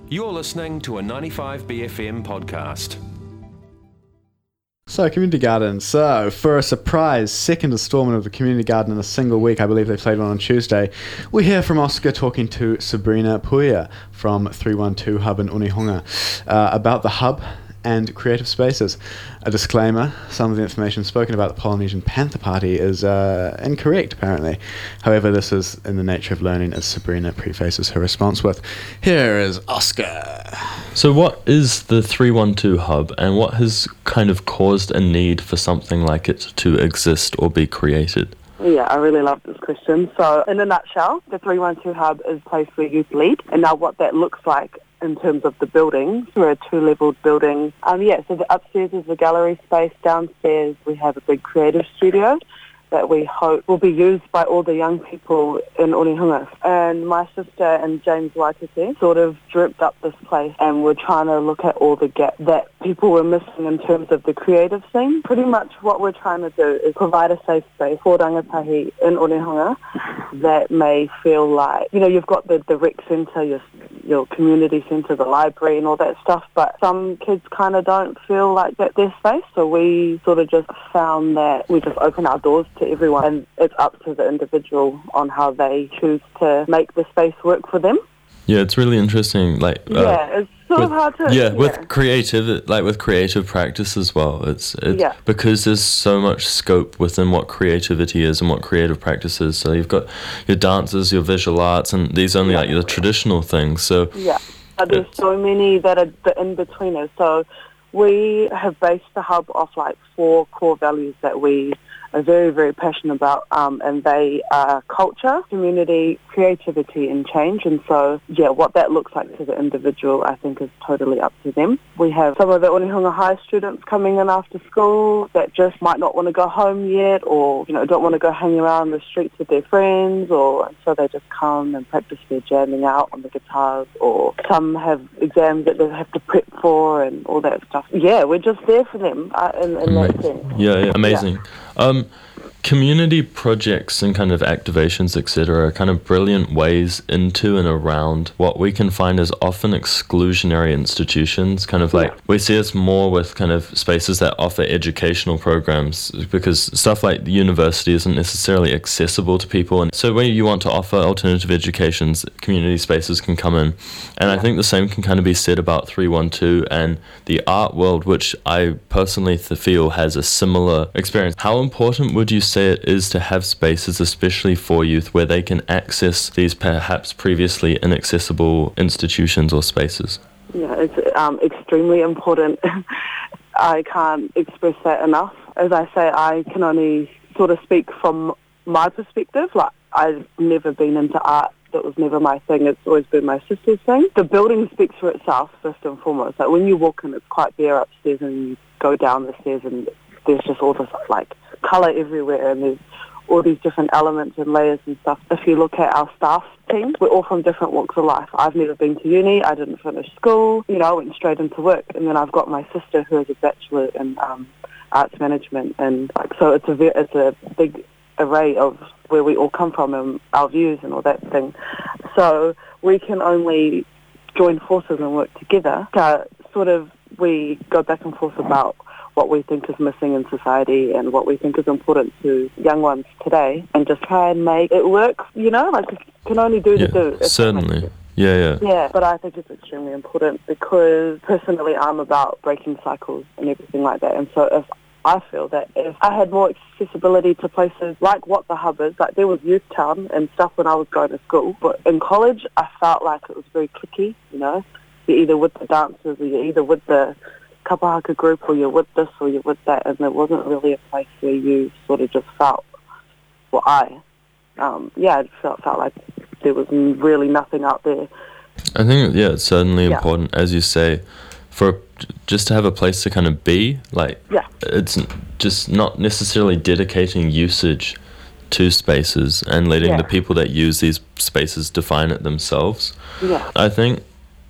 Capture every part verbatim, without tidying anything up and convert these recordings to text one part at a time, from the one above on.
You're listening to a ninety-five B F M podcast. So, Community Garden. So, for a surprise second instalment of the Community Garden in a single week, I believe they played one on Tuesday, we hear from Oscar talking to Sabrina Puia from three one two Hub in Onehunga uh, about the Hub and creative spaces. A disclaimer, some of the information spoken about the Polynesian Panther Party is uh, incorrect, apparently. However, this is in the nature of learning, as Sabrina prefaces her response with. Here is Oscar. So what is the three one two Hub, and what has kind of caused a need for something like it to exist or be created? Yeah, I really love this question. So, in a nutshell, the three one two Hub is a place where youth lead, and now what that looks like in terms of the buildings. We're a two-levelled building. Um, yeah, so the upstairs is the gallery space. Downstairs we have a big creative studio that we hope will be used by all the young people in Onehunga. And my sister and James Waititi sort of dreamt up this place, and we're trying to look at all the gaps that people were missing in terms of the creative scene. Pretty much what we're trying to do is provide a safe space for rangatahi in Onehunga that may feel like, you know, you've got the, the rec centre, your, your community centre, the library and all that stuff, but some kids kind of don't feel like that's their space. So we sort of just found that we just open our doors to everyone, and it's up to the individual on how they choose to make the space work for them. Yeah, it's really interesting. Like uh, yeah, it's sort with, of hard to yeah, yeah with creative, like with creative practice as well. It's, it's yeah. because there's so much scope within what creativity is and what creative practice is. So you've got your dances, your visual arts, and these only yeah. like the traditional things. So yeah, but there's so many that are the in-betweeners. So we have based the Hub off like four core values that we are very, very passionate about, um, and they are culture, community, creativity and change. And so, yeah, what that looks like to the individual, I think, is totally up to them. We have some of the Onehunga High students coming in after school that just might not want to go home yet, or, you know, don't want to go hang around the streets with their friends, or so they just come and practice their jamming out on the guitars, or some have exams that they have to prep for and all that stuff. Yeah, we're just there for them uh, in, in that sense. Yeah, yeah, amazing. Yeah. Um, community projects and kind of activations, et cetera, are kind of brilliant ways into and around what we can find as often exclusionary institutions. Kind of like yeah. we see this more with kind of spaces that offer educational programs, because stuff like the university isn't necessarily accessible to people. And so when you want to offer alternative educations, community spaces can come in. And yeah. I think the same can kind of be said about three one two and the art world, which I personally feel has a similar experience. How important would you say it is to have spaces, especially for youth, where they can access these perhaps previously inaccessible institutions or spaces? Yeah, it's um, extremely important. I can't express that enough. As I say, I can only sort of speak from my perspective. Like, I've never been into art. That was never my thing. It's always been my sister's thing. The building speaks for itself, first and foremost. Like, when you walk in, it's quite bare upstairs, and you go down the stairs and there's just all this, like, colour everywhere, and there's all these different elements and layers and stuff. If you look at our staff team, we're all from different walks of life. I've never been to uni, I didn't finish school, you know, I went straight into work. And then I've got my sister who has a bachelor in um, arts management, and like, so it's a, ve- it's a big array of where we all come from and our views and all that thing. So we can only join forces and work together to sort of, we go back and forth about what we think is missing in society and what we think is important to young ones today, and just try and make it work, you know, like, you can only do yeah, to do. Certainly. Yeah, yeah. Yeah, but I think it's extremely important, because personally I'm about breaking cycles and everything like that. And so if I feel that if I had more accessibility to places like what the Hub is, like there was Youth Town and stuff when I was going to school, but in college I felt like it was very cliquey, you know. You're either with the dancers, or you're either with the kapahaka group, or you're with this or you're with that, and there wasn't really a place where you sort of just felt, well, I, um, yeah, it felt, felt like there was really nothing out there. I think, yeah, it's certainly yeah. important, as you say, for just to have a place to kind of be, like, yeah. it's just not necessarily dedicating usage to spaces and letting yeah. the people that use these spaces define it themselves. Yeah. I think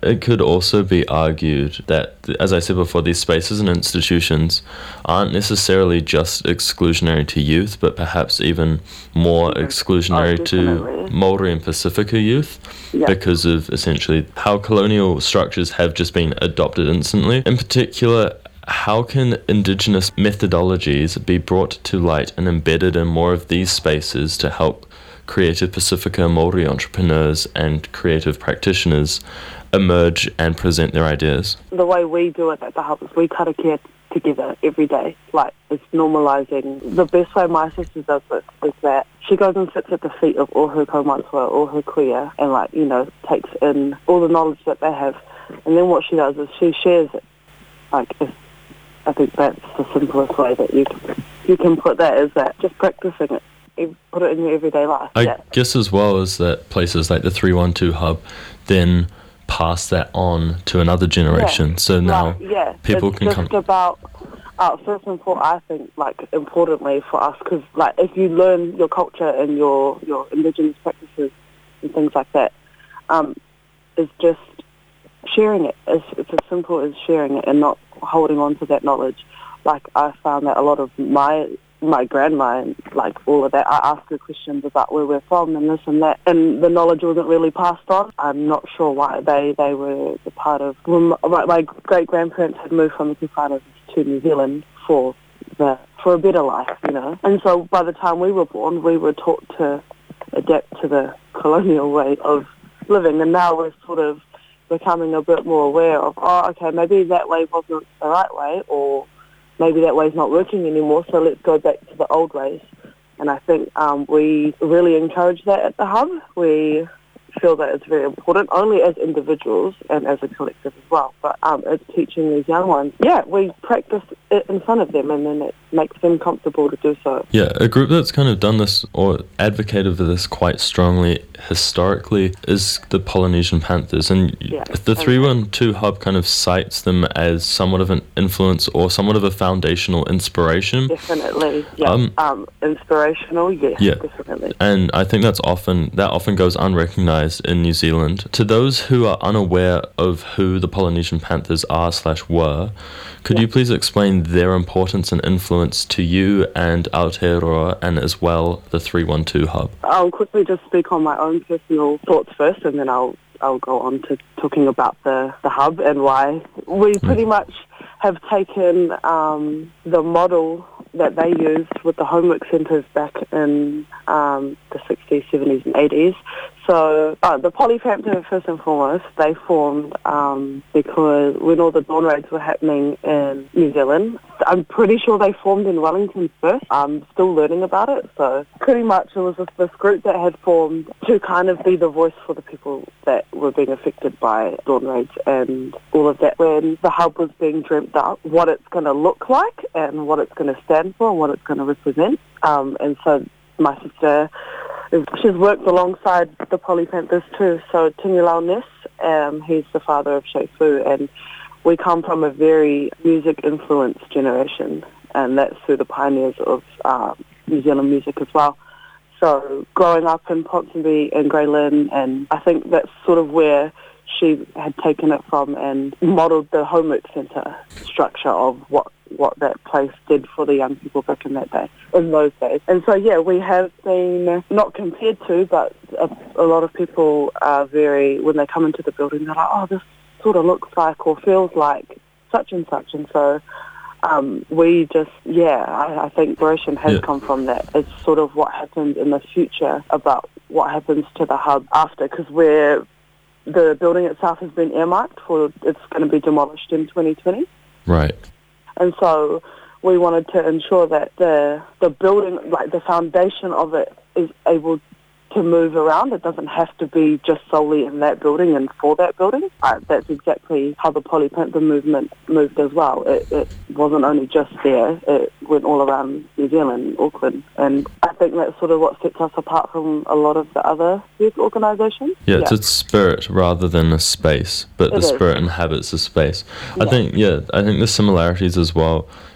it could also be argued that, as I said before, these spaces and institutions aren't necessarily just exclusionary to youth, but perhaps even more exclusionary Oh, to definitely. Maori and Pacifica youth Yeah. because of essentially how colonial structures have just been adopted instantly. In particular, how can Indigenous methodologies be brought to light and embedded in more of these spaces to help creative Pacifica Maori entrepreneurs and creative practitioners emerge and present their ideas? The way we do it at the Hub is we karakia together every day. Like, it's normalising. The best way my sister does this is that she goes and sits at the feet of all her kaumatua, all her kuia, and, like, you know, takes in all the knowledge that they have. And then what she does is she shares it. Like, if, I think that's the simplest way that you can, you can put that, is that just practising it. You put it in your everyday life. I yeah. guess as well as that places like the three one two Hub then pass that on to another generation. Yeah. So now Like, yeah, people it's can just come... about, uh, first and foremost, I think, like, importantly for us, because, like, if you learn your culture and your, your Indigenous practices and things like that, um, it's just sharing it. It's, it's as simple as sharing it and not holding on to that knowledge. Like, I found that a lot of my my grandma and, like, all of that, I asked her questions about where we're from and this and that, and the knowledge wasn't really passed on. I'm not sure why. They they were the part of... When my, my great-grandparents had moved from the Tuwhanau to New Zealand for the for a better life, you know. And so by the time we were born, we were taught to adapt to the colonial way of living, and now we're sort of becoming a bit more aware of, oh, okay, maybe that way wasn't the right way, or maybe that way's not working anymore, so let's go back to the old ways. And I think um, we really encourage that at the Hub. We feel that it's very important, only as individuals and as a collective as well. But um, it's teaching these young ones. Yeah, we practice it in front of them, and then it makes them comfortable to do so. Yeah, a group that's kind of done this or advocated for this quite strongly historically is the Polynesian Panthers. And Yeah. the three one two Hub kind of cites them as somewhat of an influence or somewhat of a foundational inspiration. Definitely, yeah. Um, Um, inspirational, yes, Yeah. definitely. And I think that's often that often goes unrecognised in New Zealand. To those who are unaware of who the Polynesian Panthers are slash were, could you please explain their importance and influence to you and Aotearoa and as well the three one two Hub? I'll quickly just speak on my own personal thoughts first, and then I'll I'll go on to talking about the, the Hub and why we pretty much have taken um, the model that they used with the homework centres back in um, the sixties, seventies and eighties. So uh, the Poly Panther, first and foremost, they formed um, because when all the dawn raids were happening in New Zealand, I'm pretty sure they formed in Wellington first. I'm still learning about it. So pretty much it was this, this group that had formed to kind of be the voice for the people that were being affected by dawn raids and all of that. When the Hub was being dreamt up, what it's going to look like and what it's going to stand for and what it's going to represent. Um, and so my sister, she's worked alongside the Poly Panthers too. So Tingilau Ness, um, he's the father of Shea Fu, and we come from a very music-influenced generation, and that's through the pioneers of uh, New Zealand music as well. So growing up in Ponsonby and Grey Lynn, and I think that's sort of where she had taken it from and modelled the homework centre structure of what what that place did for the young people back in that day, in those days. And so, yeah, we have been, not compared to, but a, a lot of people are very, when they come into the building, they're like, oh, this sort of looks like or feels like such and such. And so um, we just, yeah, I, I think inspiration has Yeah. come from that. It's sort of what happens in the future about what happens to the Hub after, because we're, the building itself has been earmarked for, it's going to be demolished in twenty twenty. Right. And so we wanted to ensure that the the building, like the foundation of it, is able to move around. It doesn't have to be just solely in that building and for that building. Uh, that's exactly how the Poly Panther movement moved as well. It, it wasn't only just there. It went all around New Zealand, Auckland. And I think that's sort of what sets us apart from a lot of the other youth organisations. Yeah, it's a spirit rather than a space, but It the is. spirit inhabits the space. I Yeah. think, yeah, I think the similarities as well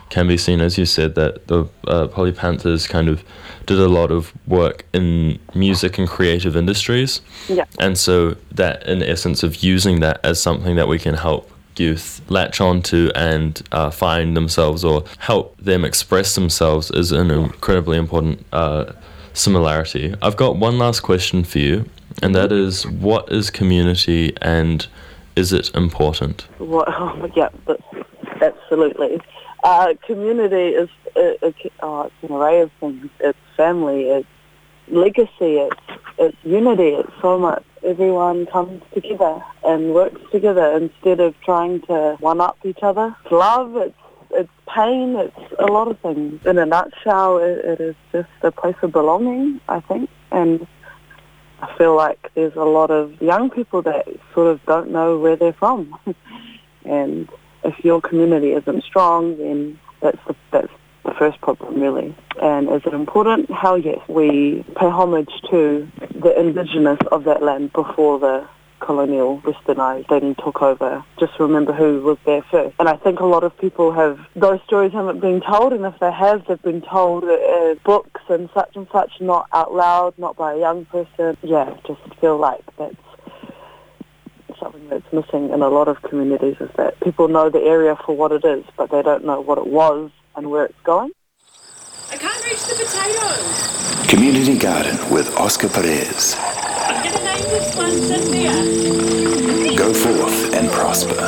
can be seen, as you said, that the uh, Polly Panthers kind of did a lot of work in music and creative industries. Yeah. And so that, in essence, of using that as something that we can help youth latch onto and uh, find themselves or help them express themselves is an incredibly important uh, similarity. I've got one last question for you, and that is, what is community and is it important? What, oh, yeah, but absolutely. Uh, community is a, a, oh, it's an array of things. It's family, it's legacy, it's, it's unity, it's so much. Everyone comes together and works together instead of trying to one-up each other. It's love, it's, it's pain, it's a lot of things. In a nutshell, it, it is just a place of belonging, I think, and I feel like there's a lot of young people that sort of don't know where they're from. And if your community isn't strong, then that's the, that's the first problem, really. And is it important? Hell yes. We pay homage to the indigenous of that land before the colonial westernised thing took over. Just remember who was there first. And I think a lot of people have, those stories haven't been told, and if they have, they've been told uh, books and such and such, not out loud, not by a young person. Yeah, just feel like that's something that's missing in a lot of communities, is that people know the area for what it is, but they don't know what it was and where it's going. I can't reach the potatoes. Community Garden with Oscar Perez. I'm going to name this one Cynthia. Go forth and prosper.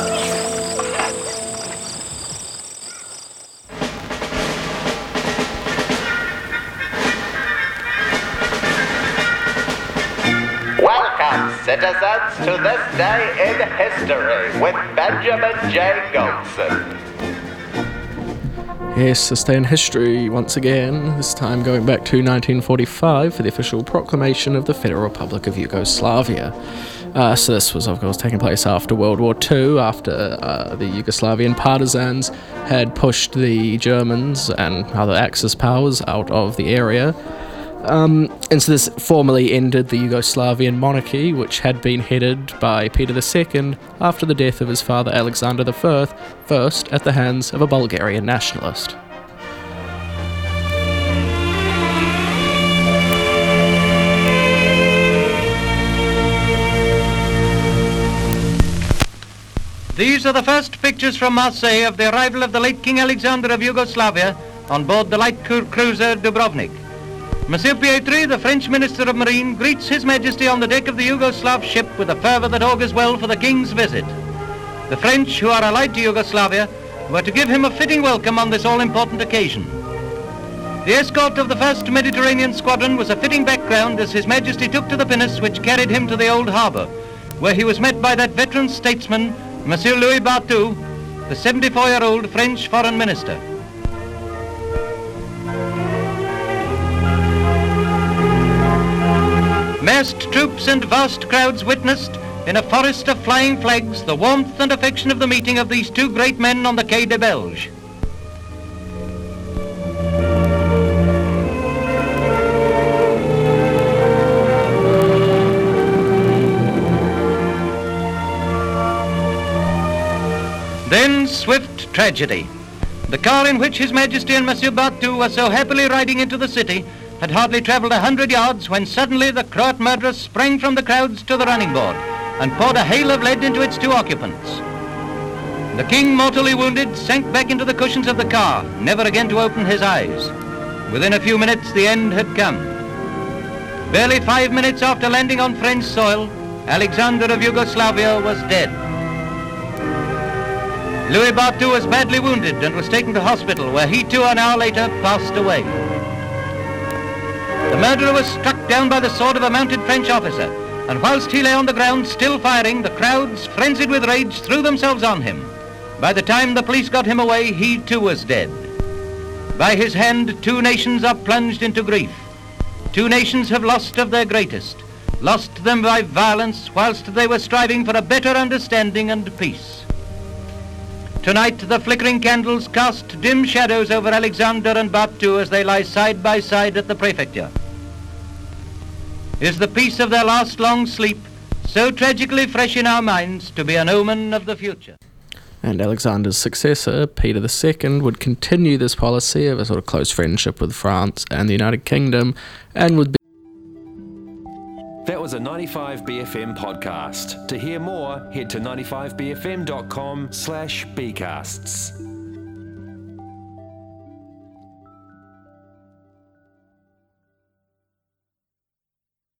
Welcome, citizens, to this day in history with Benjamin J. Goldson. Yes, this day in history once again, this time going back to nineteen forty-five for the official proclamation of the Federal Republic of Yugoslavia. Uh, so this was, of course, taking place after World War Two, after uh, the Yugoslavian partisans had pushed the Germans and other Axis powers out of the area. Um, and so this formally ended the Yugoslavian monarchy, which had been headed by Peter the Second after the death of his father Alexander the First at the hands of a Bulgarian nationalist. These are the first pictures from Marseille of the arrival of the late King Alexander of Yugoslavia on board the light cru- cruiser Dubrovnik. Monsieur Pietri, the French Minister of Marine, greets His Majesty on the deck of the Yugoslav ship with a fervour that augurs well for the King's visit. The French, who are allied to Yugoslavia, were to give him a fitting welcome on this all-important occasion. The escort of the first Mediterranean squadron was a fitting background as His Majesty took to the pinnace which carried him to the old harbour, where he was met by that veteran statesman, Monsieur Louis Barthou, the seventy-four-year-old French Foreign Minister. Massed troops and vast crowds witnessed, in a forest of flying flags, the warmth and affection of the meeting of these two great men on the Quai des Belges. Then swift tragedy. The car in which His Majesty and Monsieur Barthou were so happily riding into the city had hardly travelled a hundred yards when suddenly the Croat murderers sprang from the crowds to the running board and poured a hail of lead into its two occupants. The king, mortally wounded, sank back into the cushions of the car, never again to open his eyes. Within a few minutes, the end had come. Barely five minutes after landing on French soil, Alexander of Yugoslavia was dead. Louis Barthou was badly wounded and was taken to hospital, where he too an hour later passed away. The murderer was struck down by the sword of a mounted French officer, and whilst he lay on the ground still firing, the crowds, frenzied with rage, threw themselves on him. By the time the police got him away, he too was dead. By his hand, two nations are plunged into grief. Two nations have lost of their greatest, lost them by violence whilst they were striving for a better understanding and peace. Tonight, the flickering candles cast dim shadows over Alexander and Barthou as they lie side by side at the prefecture. Is the peace of their last long sleep, so tragically fresh in our minds, to be an omen of the future? And Alexander's successor, Peter the Second, would continue this policy of a sort of close friendship with France and the United Kingdom, and would be That was a ninety-five B F M podcast. To hear more, head to ninety-five b f m dot com slash bcasts.